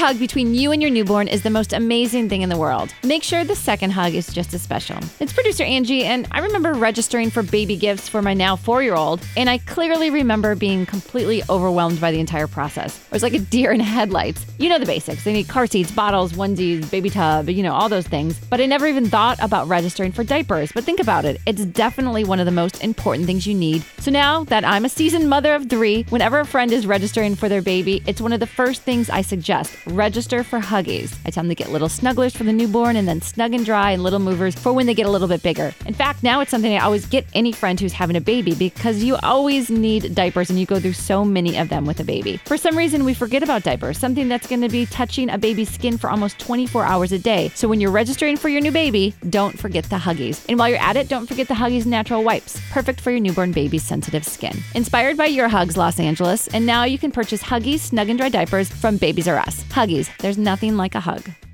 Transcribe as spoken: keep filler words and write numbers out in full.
hug between you and your newborn is the most amazing thing in the world. Make sure the second hug is just as special. It's producer Angie, and I remember registering for baby gifts for my now four-year-old, and I clearly remember being completely overwhelmed by the entire process. I was like a deer in headlights. You know the basics. They need car seats, bottles, onesies, baby tub, you know, all those things. But I never even thought about registering for diapers. But think about it. It's definitely one of the most important things you need. So now that I'm a seasoned mother of three, whenever a friend is registering for their baby, it's one of the first things I suggest. Register for Huggies. I tell them to get little snugglers for the newborn and then Snug and Dry and little movers for when they get a little bit bigger. In fact, now it's something I always get any friend who's having a baby because you always need diapers and you go through so many of them with a baby. For some reason, we forget about diapers, something that's going to be touching a baby's skin for almost twenty-four hours a day. So when you're registering for your new baby, don't forget the Huggies. And while you're at it, don't forget the Huggies Natural Wipes, perfect for your newborn baby's sensitive skin. Inspired by Your Hugs Los Angeles, and now you can purchase Huggies Snug and Dry diapers from Babies R Us. Huggies, there's nothing like a hug.